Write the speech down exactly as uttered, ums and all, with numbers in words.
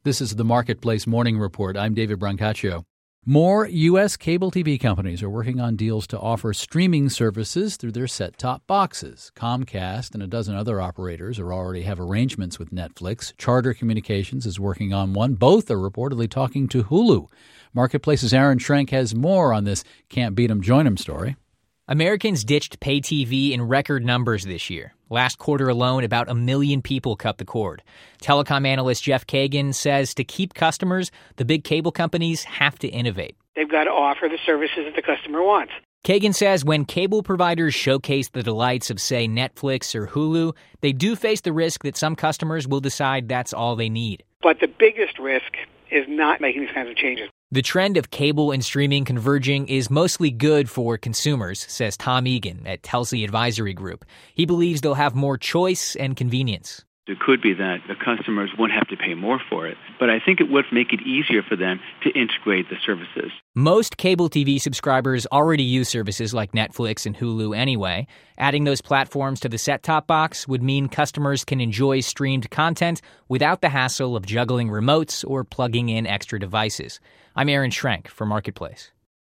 This is the Marketplace Morning Report. I'm David Brancaccio. More U S cable T V companies are working on deals to offer streaming services through their set-top boxes. Comcast and a dozen other operators are already have arrangements with Netflix. Charter Communications is working on one. Both are reportedly talking to Hulu. Marketplace's Aaron Schrenk has more on this can't beat 'em, join 'em story. Americans ditched pay T V in record numbers this year. Last quarter alone, about a million people cut the cord. Telecom analyst Jeff Kagan says to keep customers, the big cable companies have to innovate. They've got to offer the services that the customer wants. Kagan says when cable providers showcase the delights of, say, Netflix or Hulu, they do face the risk that some customers will decide that's all they need. But the biggest risk is not making these kinds of changes. The trend of cable and streaming converging is mostly good for consumers, says Tom Egan at Telsey Advisory Group. He believes they'll have more choice and convenience. It could be that the customers won't have to pay more for it, but I think it would make it easier for them to integrate the services. Most cable T V subscribers already use services like Netflix and Hulu anyway. Adding those platforms to the set-top box would mean customers can enjoy streamed content without the hassle of juggling remotes or plugging in extra devices. I'm Aaron Schrenk for Marketplace.